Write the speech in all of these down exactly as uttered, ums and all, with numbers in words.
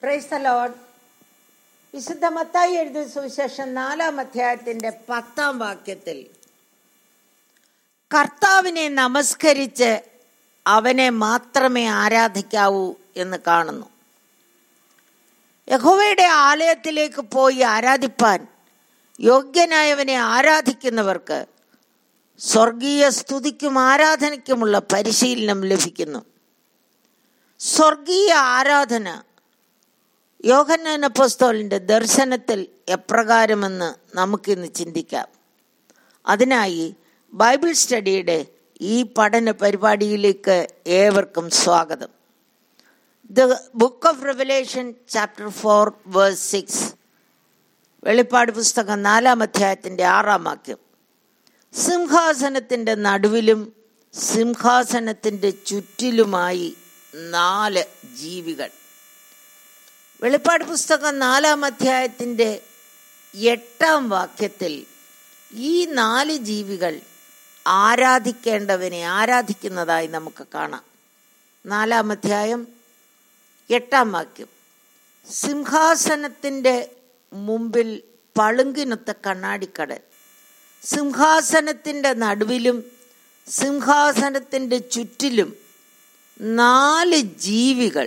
Praise the Lord. വിശുദ്ധ മത്തായി എഴുതിയ സുവിശേഷം നാലാം അധ്യായത്തിന്റെ പത്താം വാക്യത്തിൽ കർത്താവിനെ നമസ്കരിച്ച് അവനെ മാത്രമേ ആരാധിക്കാവൂ എന്ന് കാണുന്നു. യഹോവയുടെ ആലയത്തിലേക്ക് പോയി ആരാധിപ്പാൻ യോഗ്യനായവനെ ആരാധിക്കുന്നവർക്ക് സ്വർഗീയ സ്തുതിക്കും ആരാധനയ്ക്കുമുള്ള പരിശീലനം ലഭിക്കുന്നു. സ്വർഗീയ ആരാധന യോഹന്നാൻ അപ്പോസ്തലന്റെ ദർശനത്തിൽ എപ്രകാരമെന്ന് നമുക്കിന്ന് ചിന്തിക്കാം. അതിനായി ബൈബിൾ സ്റ്റഡിയുടെ ഈ പഠന പരിപാടിയിലേക്ക് ഏവർക്കും സ്വാഗതം. The book of revelation chapter four verse six. വെളിപ്പാട് പുസ്തകം നാലാം അധ്യായത്തിന്റെ ആറാം വാക്യം. സിംഹാസനത്തിന്റെ നടുവിലും സിംഹാസനത്തിന്റെ ചുറ്റിലുമായി നാല് ജീവികൾ. വെളിപ്പാട് പുസ്തകം നാലാം അധ്യായത്തിന്റെ എട്ടാം വാക്യത്തിൽ ഈ നാല് ജീവികൾ ആരാധിക്കേണ്ടവനെ ആരാധിക്കുന്നതായി നമുക്ക് കാണാം. നാലാം അധ്യായം എട്ടാം വാക്യം. സിംഹാസനത്തിന്റെ മുമ്പിൽ പളുങ്കിനൊത്ത കണ്ണാടിക്കടൽ, സിംഹാസനത്തിന്റെ നടുവിലും സിംഹാസനത്തിന്റെ ചുറ്റിലും നാല് ജീവികൾ.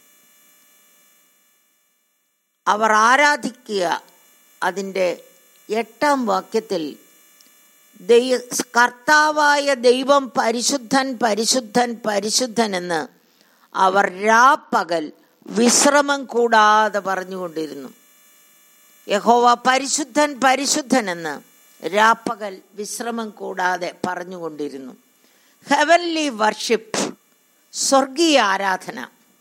അവർ ആരാധിക്കുക. അതിൻ്റെ എട്ടാം വാക്യത്തിൽ ദൈ കർത്താവായ ദൈവം പരിശുദ്ധൻ പരിശുദ്ധൻ പരിശുദ്ധൻ എന്ന് അവർ രാപ്പകൽ വിശ്രമം കൂടാതെ പറഞ്ഞുകൊണ്ടിരുന്നു. യഹോവ പരിശുദ്ധൻ പരിശുദ്ധൻ എന്ന് രാപ്പകൽ വിശ്രമം കൂടാതെ പറഞ്ഞുകൊണ്ടിരുന്നു. ഹെവൻലി വർഷിപ്പ്, സ്വർഗീയ ആരാധന.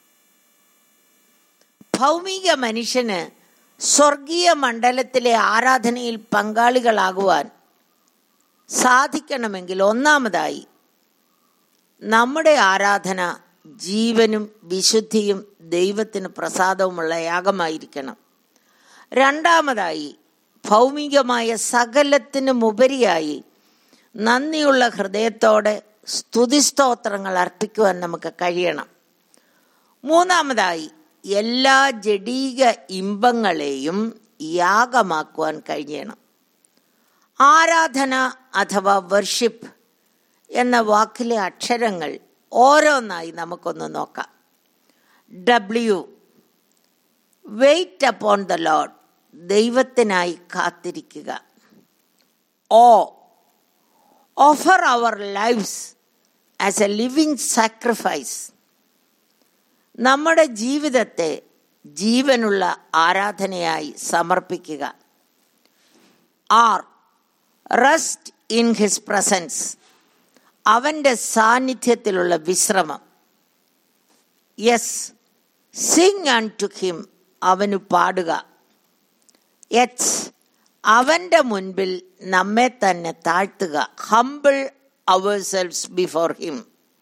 ഭൗമിക മനുഷ്യന് സ്വർഗീയ മണ്ഡലത്തിലെ ആരാധനയിൽ പങ്കാളികളാകുവാൻ സാധിക്കണമെങ്കിൽ ഒന്നാമതായി നമ്മുടെ ആരാധന ജീവനും വിശുദ്ധിയും ദൈവത്തിന് പ്രസാദവുമുള്ള യാഗമായിരിക്കണം. രണ്ടാമതായി ഭൗമികമായ സകലത്തിനും ഉപരിയായി നന്ദിയുള്ള ഹൃദയത്തോടെ സ്തുതിസ്തോത്രങ്ങൾ അർപ്പിക്കുവാൻ നമുക്ക് കഴിയണം. മൂന്നാമതായി എല്ലാ ജഡീക ഇമ്പങ്ങളെയും യാഗമാക്കുവാൻ കഴിയണം. ആരാധന അഥവാ വർഷിപ്പ് എന്ന വാക്കിലെ അക്ഷരങ്ങൾ ഓരോന്നായി നമുക്കൊന്ന് നോക്കാം. W, wait upon the Lord, ദൈവത്തിനായി കാത്തിരിക്കുക. O, offer our lives as a living sacrifice, നമ്മുടെ ജീവിതത്തെ ജീവനുള്ള ആരാധനയായി സമർപ്പിക്കുക. R, rest in his presence, അവൻ്റെ സാന്നിധ്യത്തിലുള്ള വിശ്രമം. യെസ്, സിങ് അൺടു ഹിം, അവനു പാടുക. എച്ച്, അവൻ്റെ മുൻപിൽ നമ്മെ തന്നെ താഴ്ത്തുക. Humble ourselves before him.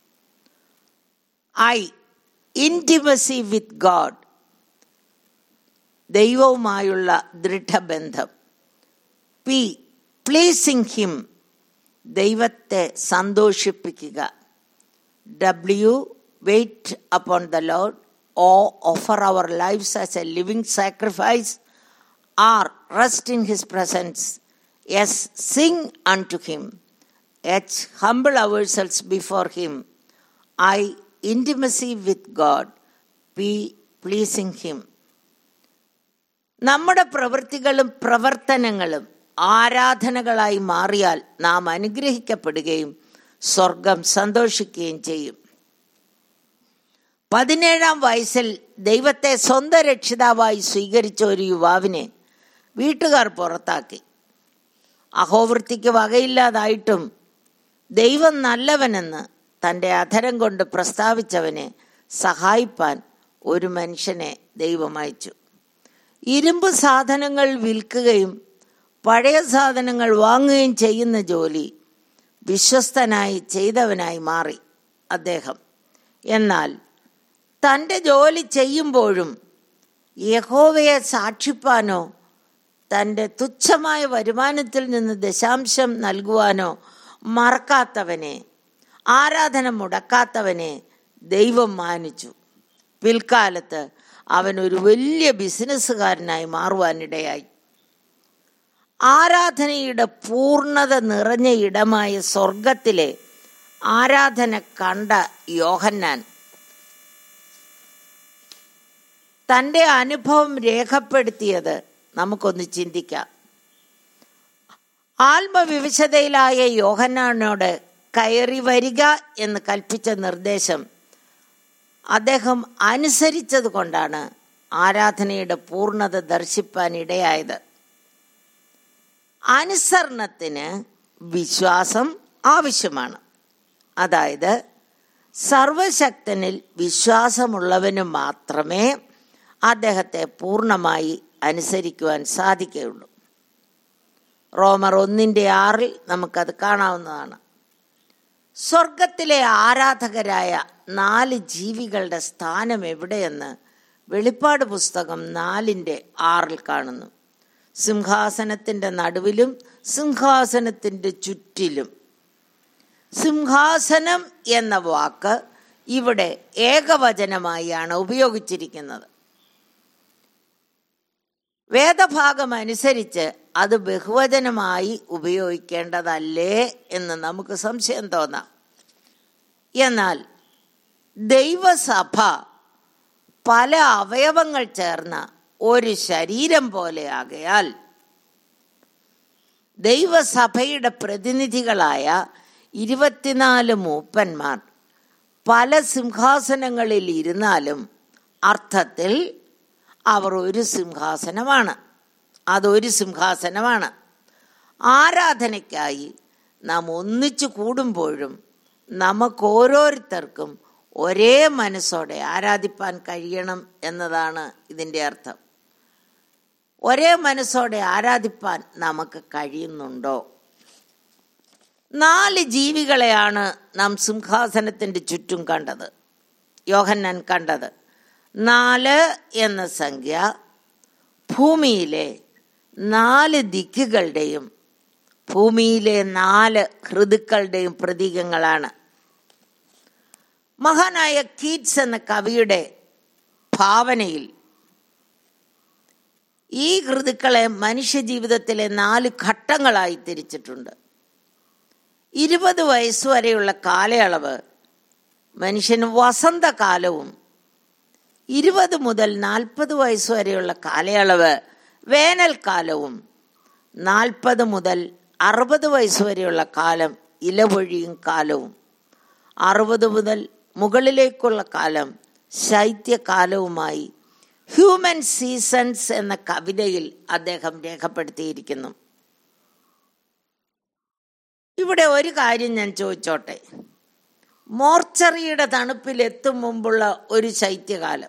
I, intimacy with God, ദൈവവുമായുള്ള ദൃഢബന്ധം. പി, പ്ലീസിങ് ഹിം, ദൈവത്തെ സന്തോഷിപ്പിക്കുക. W, wait upon the Lord. O, offer our lives as a living sacrifice. R, rest in his presence. S, sing unto him. H, humble ourselves before him. I, intimacy with God. P, pleasing him. നമ്മുടെ പ്രവൃത്തികളും പ്രവർത്തനങ്ങളും ആരാധനകളായി മാറിയാൽ നാം അനുഗ്രഹിക്കപ്പെടുകയും സ്വർഗം സന്തോഷിക്കുകയും ചെയ്യും. പതിനേഴാം വയസ്സിൽ ദൈവത്തെ സ്വന്തം രക്ഷിതാവായി സ്വീകരിച്ച ഒരു യുവാവിനെ വീട്ടുകാർ പുറത്താക്കി. അഹോവൃത്തിക്ക് വകയില്ലാതായിട്ടും ദൈവം നല്ലവനെന്ന് തൻ്റെ അധരം കൊണ്ട് പ്രസ്താവിച്ചവനെ സഹായിപ്പാൻ ഒരു മനുഷ്യനെ ദൈവം അയച്ചു. ഇരുമ്പ് സാധനങ്ങൾ വിൽക്കുകയും പഴയ സാധനങ്ങൾ വാങ്ങുകയും ചെയ്യുന്ന ജോലി വിശ്വസ്തനായി ചെയ്തവനായി മാറി അദ്ദേഹം. എന്നാൽ തൻ്റെ ജോലി ചെയ്യുമ്പോഴും യഹോവയെ സാക്ഷിപ്പാനോ തൻ്റെ തുച്ഛമായ വരുമാനത്തിൽ നിന്ന് ദശാംശം നൽകുവാനോ മറക്കാത്തവനെ, ആരാധന മുടക്കാത്തവനെ ദൈവം മാനിച്ചു. പിൽക്കാലത്ത് അവൻ ഒരു വലിയ ബിസിനസ്സുകാരനായി മാറുവാനിടയായി. ആരാധനയുടെ പൂർണ്ണത നിറഞ്ഞ ഇടമായ സ്വർഗത്തിലെ ആരാധന കണ്ട യോഹന്നാൻ തൻ്റെ അനുഭവം രേഖപ്പെടുത്തിയത് നമുക്കൊന്ന് ചിന്തിക്കാം. ആത്മവിവശതയിലായ യോഹന്നാനോട് കയറി വരിക എന്ന് കൽപ്പിച്ച നിർദ്ദേശം അദ്ദേഹം അനുസരിച്ചത് കൊണ്ടാണ് ആരാധനയുടെ പൂർണ്ണത ദർശിപ്പാൻ ഇടയായത്. അനുസരണത്തിന് വിശ്വാസം ആവശ്യമാണ്. അതായത് സർവശക്തനിൽ വിശ്വാസമുള്ളവന് മാത്രമേ അദ്ദേഹത്തെ പൂർണ്ണമായി അനുസരിക്കുവാൻ സാധിക്കുകയുള്ളൂ. റോമർ ഒന്നിൻ്റെ ആറിൽ നമുക്കത് കാണാവുന്നതാണ്. സ്വർഗത്തിലെ ആരാധകരായ നാല് ജീവികളുടെ സ്ഥാനം എവിടെയെന്ന് വെളിപ്പാട് പുസ്തകം നാലിൻ്റെ ആറിൽ കാണുന്നു. സിംഹാസനത്തിൻ്റെ നടുവിലും സിംഹാസനത്തിൻ്റെ ചുറ്റിലും. സിംഹാസനം എന്ന വാക്ക് ഇവിടെ ഏകവചനമായാണ് ഉപയോഗിച്ചിരിക്കുന്നത്. വേദഭാഗം അനുസരിച്ച് അത് ബഹുവചനമായി ഉപയോഗിക്കേണ്ടതല്ലേ എന്ന് നമുക്ക് സംശയം തോന്നാം. എന്നാൽ ദൈവസഭ പല അവയവങ്ങൾ ചേർന്ന ഒരു ശരീരം പോലെ ആകയാൽ ദൈവസഭയുടെ പ്രതിനിധികളായ ഇരുപത്തിനാല് മൂപ്പന്മാർ പല സിംഹാസനങ്ങളിൽ ഇരുന്നാലും അർത്ഥത്തിൽ അവർ ഒരു സിംഹാസനമാണ്. അതൊരു സിംഹാസനമാണ്. ആരാധനയ്ക്കായി നാം ഒന്നിച്ചു കൂടുമ്പോഴും നമുക്ക് ഓരോരുത്തർക്കും ഒരേ മനസ്സോടെ ആരാധിപ്പാൻ കഴിയണം എന്നതാണ് ഇതിൻ്റെ അർത്ഥം. ഒരേ മനസ്സോടെ ആരാധിപ്പാൻ നമുക്ക് കഴിയുന്നുണ്ടോ? നാല് ജീവികളെയാണ് നാം സിംഹാസനത്തിൻ്റെ ചുറ്റും കണ്ടത്, യോഹന്നാൻ കണ്ടത്. നാല് എന്ന സംഖ്യ ഭൂമിയിലെ നാല് ദിക്കുകളുടെയും ഭൂമിയിലെ നാല് ഋതുക്കളുടെയും പ്രതീകങ്ങളാണ്. മഹാനായ കീറ്റ്സ് എന്ന കവിയുടെ ഭാവനയിൽ ഈ ഋതുക്കളെ മനുഷ്യജീവിതത്തിലെ നാല് ഘട്ടങ്ങളായി തിരിച്ചിട്ടുണ്ട്. ഇരുപത് വയസ്സ് വരെയുള്ള കാലയളവ് മനുഷ്യന് വസന്തകാലവും ഇരുപത് മുതൽ നാൽപ്പത് വയസ്സ് വരെയുള്ള കാലയളവ് വേനൽക്കാലവും നാൽപ്പത് മുതൽ അറുപത് വയസ്സ് വരെയുള്ള കാലം ഇലപൊഴിയും കാലവും അറുപത് മുതൽ മുകളിലേക്കുള്ള കാലം ശൈത്യകാലവുമായി ഹ്യൂമൻ സീസൺസ് എന്ന കവിതയിൽ അദ്ദേഹം രേഖപ്പെടുത്തിയിരിക്കുന്നു. ഇവിടെ ഒരു കാര്യം ഞാൻ ചോദിച്ചോട്ടെ. മോർച്ചറിയുടെ തണുപ്പിൽ എത്തും മുമ്പുള്ള ഒരു ശൈത്യകാലം,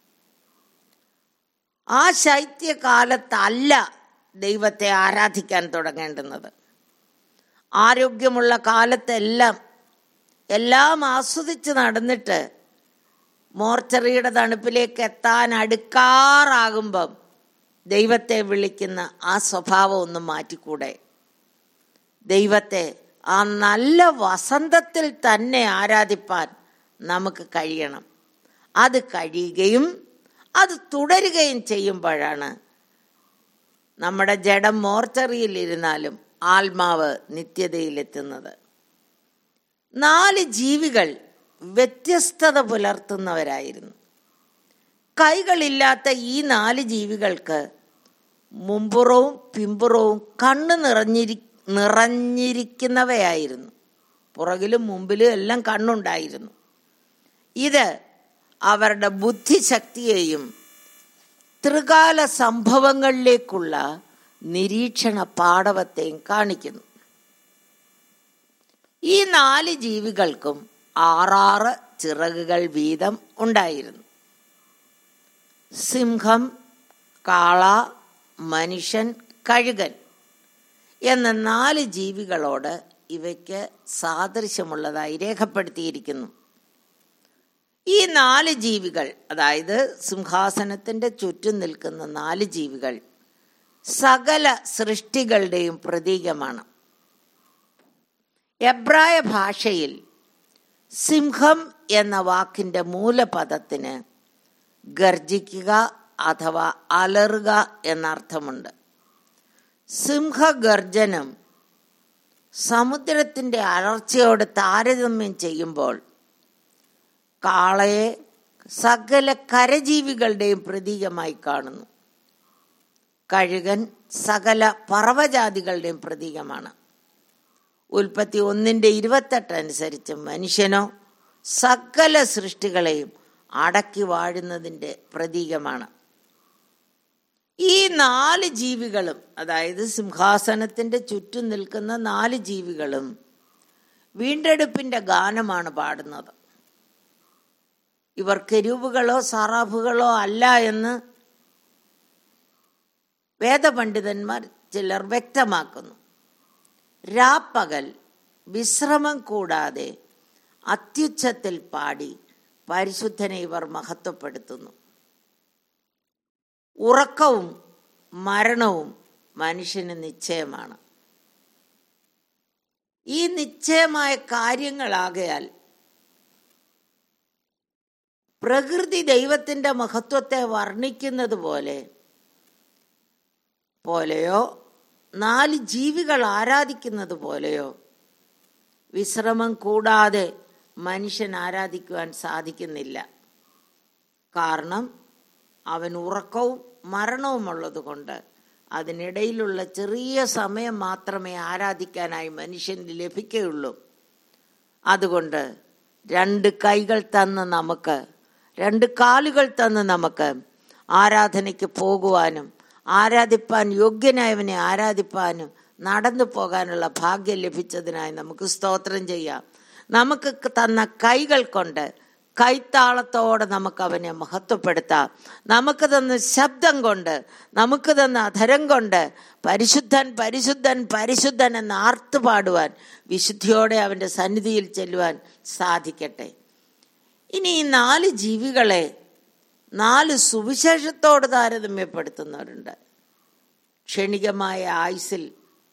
ആ ശൈത്യകാലത്തല്ല ദൈവത്തെ ആരാധിക്കാൻ തുടങ്ങേണ്ടുന്നത്. ആരോഗ്യമുള്ള കാലത്തെല്ലാം എല്ലാം ആസ്വദിച്ച് നടന്നിട്ട് മോർച്ചറിയുടെ തണുപ്പിലേക്ക് എത്താൻ അടുക്കാറാകുമ്പം ദൈവത്തെ വിളിക്കുന്ന ആ സ്വഭാവം ഒന്ന് മാറ്റിക്കൂടെ? ദൈവത്തെ ആ നല്ല വസന്തത്തിൽ തന്നെ ആരാധിപ്പാൻ നമുക്ക് കഴിയണം. അത് കഴിയുകയും അത് തുടരുകയും ചെയ്യുമ്പോഴാണ് നമ്മുടെ ജഡം മോർച്ചറിയിലിരുന്നാലും ആത്മാവ് നിത്യതയിലെത്തുന്നത്. നാല് ജീവികൾ വ്യത്യസ്തത പുലർത്തുന്നവരായിരുന്നു. കൈകളില്ലാത്ത ഈ നാല് ജീവികൾക്ക് മുമ്പുറവും പിമ്പുറവും കണ്ണ് നിറഞ്ഞിരി നിറഞ്ഞിരിക്കുന്നവയായിരുന്നു. പുറകിലും മുമ്പിലും എല്ലാം കണ്ണുണ്ടായിരുന്നു. ഇത് അവരുടെ ബുദ്ധിശക്തിയെയും ത്രികാല സംഭവങ്ങളിലേക്കുള്ള നിരീക്ഷണ പാടവത്തെയും കാണിക്കുന്നു. ഈ നാല് ജീവികൾക്കും ആറാറ് ചിറകുകൾ വീതം ഉണ്ടായിരുന്നു. സിംഹം, കാള, മനുഷ്യൻ, കഴുകൻ എന്ന നാല് ജീവികളോട് ഇവയ്ക്ക് സാദൃശ്യമുള്ളതായി രേഖപ്പെടുത്തിയിരിക്കുന്നു. ഈ നാല് ജീവികൾ, അതായത് സിംഹാസനത്തിൻ്റെ ചുറ്റും നിൽക്കുന്ന നാല് ജീവികൾ, സകല സൃഷ്ടികളുടെയും പ്രതീകമാണ്. എബ്രായ ഭാഷയിൽ സിംഹം എന്ന വാക്കിൻ്റെ മൂലപദത്തിന് ഗർജിക്കുക അഥവാ അലറുക എന്നർത്ഥമുണ്ട്. സിംഹഗർജനം സമുദ്രത്തിൻ്റെ അലർച്ചയോട് താരതമ്യം ചെയ്യുമ്പോൾ കാളയെ സകല കരജീവികളുടെയും പ്രതീകമായി കാണുന്നു. കഴുകൻ സകല പറവജാതികളുടെയും പ്രതീകമാണ്. ഉൽപ്പത്തി ഒന്നിൻ്റെ ഇരുപത്തെട്ട് അനുസരിച്ച് മനുഷ്യനോ സകല സൃഷ്ടികളെയും അടക്കി വാഴുന്നതിൻ്റെ പ്രതീകമാണ്. ഈ നാല് ജീവികളും, അതായത് സിംഹാസനത്തിൻ്റെ ചുറ്റും നിൽക്കുന്ന നാല് ജീവികളും വീണ്ടെടുപ്പിൻ്റെ ഗാനമാണ് പാടുന്നത്. ഇവർ കെരൂബുകളോ സറാഫുകളോ അല്ല എന്ന് വേദപണ്ഡിതന്മാർ ചിലർ വ്യക്തമാക്കുന്നു. രാപ്പകൽ വിശ്രമം കൂടാതെ അത്യുച്ചത്തിൽ പാടി പരിശുദ്ധനെ ഇവർ മഹത്വപ്പെടുത്തുന്നു. ഉറക്കവും മരണവും മനുഷ്യന് നിശ്ചയമാണ്. ഈ നിശ്ചയമായ കാര്യങ്ങളാകയാൽ പ്രകൃതി ദൈവത്തിൻ്റെ മഹത്വത്തെ വർണ്ണിക്കുന്നത് പോലെ പോലെയോ നാല് ജീവികൾ ആരാധിക്കുന്നത് പോലെയോ വിശ്രമം കൂടാതെ മനുഷ്യൻ ആരാധിക്കുവാൻ സാധിക്കുന്നില്ല. കാരണം അവൻ ഉറക്കവും മരണവുമുള്ളത് കൊണ്ട് അതിനിടയിലുള്ള ചെറിയ സമയം മാത്രമേ ആരാധിക്കാനായി മനുഷ്യന് ലഭിക്കുകയുള്ളൂ. അതുകൊണ്ട് രണ്ട് കൈകൾ തന്ന് നമുക്ക്, രണ്ട് കാലുകൾ തന്ന് നമുക്ക് ആരാധനയ്ക്ക് പോകുവാനും ആരാധിപ്പാൻ യോഗ്യനായവനെ ആരാധിപ്പാനും നടന്നു പോകാനുള്ള ഭാഗ്യം ലഭിച്ചതിനായി നമുക്ക് സ്തോത്രം ചെയ്യാം. നമുക്ക് തന്ന കൈകൾ കൊണ്ട് കൈത്താളത്തോടെ നമുക്ക് അവനെ മഹത്വപ്പെടുത്താം. നമുക്ക് തന്ന ശബ്ദം കൊണ്ട്, നമുക്ക് തന്ന അധരം കൊണ്ട് പരിശുദ്ധൻ പരിശുദ്ധൻ പരിശുദ്ധൻ എന്ന് ആർത്തു പാടുവാൻ, വിശുദ്ധിയോടെ അവൻ്റെ സന്നിധിയിൽ ചെല്ലുവാൻ സാധിക്കട്ടെ. ഇനി ഈ നാല് ജീവികളെ നാല് സുവിശേഷത്തോട് താരതമ്യപ്പെടുത്തുന്നവരുണ്ട്. ക്ഷണികമായ ആയുസ്സിൽ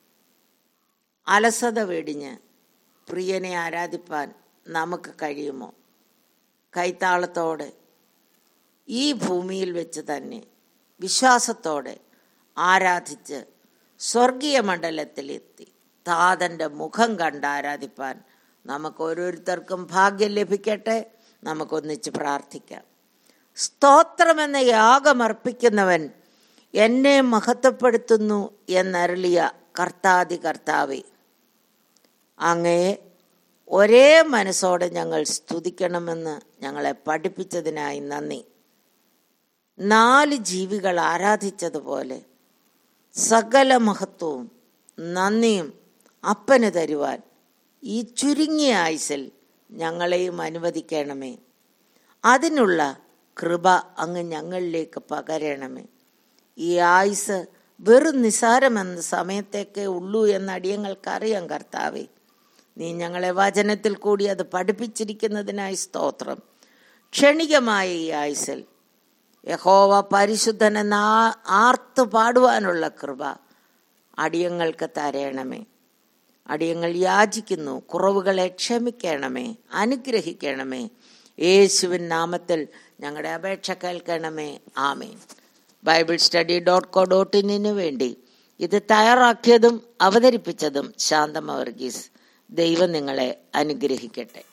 അലസത വെടിഞ്ഞ് പ്രിയനെ ആരാധിപ്പാൻ നമുക്ക് കഴിയുമോ? കൈത്താളത്തോടെ ഈ ഭൂമിയിൽ വെച്ച് തന്നെ വിശ്വാസത്തോടെ ആരാധിച്ച് സ്വർഗീയ മണ്ഡലത്തിലെത്തി താതൻ്റെ മുഖം കണ്ട് ആരാധിപ്പാൻ നമുക്ക് ഓരോരുത്തർക്കും ഭാഗ്യം ലഭിക്കട്ടെ. നമുക്കൊന്നിച്ച് പ്രാർത്ഥിക്കാം. സ്തോത്രമെന്ന യാഗമർപ്പിക്കുന്നവൻ എന്നെ മഹത്വപ്പെടുത്തുന്നു എന്നരുളിയ കർത്താദി കർത്താവേ, അങ്ങയെ ഒരേ മനസ്സോടെ ഞങ്ങൾ സ്തുതിക്കണമെന്ന് ഞങ്ങളെ പഠിപ്പിച്ചതിനായി നന്ദി. നാല് ജീവികൾ ആരാധിച്ചതുപോലെ സകല മഹത്വവും നന്ദിയും അപ്പന് തരുവാൻ ഈ ചുരുങ്ങിയ ആയുസ്സിൽ ഞങ്ങളെയും അനുവദിക്കണമേ. അതിനുള്ള കൃപ അങ്ങ് ഞങ്ങളിലേക്ക് പകരണമേ. ഈ ആയുസ് വെറും നിസാരമെന്ന സമയത്തേക്കേ ഉള്ളൂ എന്ന് അടിയങ്ങൾക്കറിയാം കർത്താവേ. നീ ഞങ്ങളെ വചനത്തിൽ കൂടി അത് പഠിപ്പിച്ചിരിക്കുന്നതിനായി സ്തോത്രം. ക്ഷണികമായ ഈ ആയുസ്സിൽ യഹോവ പരിശുദ്ധനെന്ന ആർത്തു പാടുവാനുള്ള കൃപ അടിയങ്ങൾക്ക് തരണമേ. അടിയങ്ങൾ യാചിക്കുന്നു, കുറവുകളെ ക്ഷമിക്കണമേ, അനുഗ്രഹിക്കണമേ. യേശുവിൻ നാമത്തിൽ ഞങ്ങളുടെ അപേക്ഷ കേൾക്കണമേ. ആമേൻ. Bible study dot co dot ഇന്നിന് വേണ്ടി ഇത് തയ്യാറാക്കിയതും അവതരിപ്പിച്ചതും ശാന്തമ വർഗീസ്. ദൈവം നിങ്ങളെ അനുഗ്രഹിക്കട്ടെ.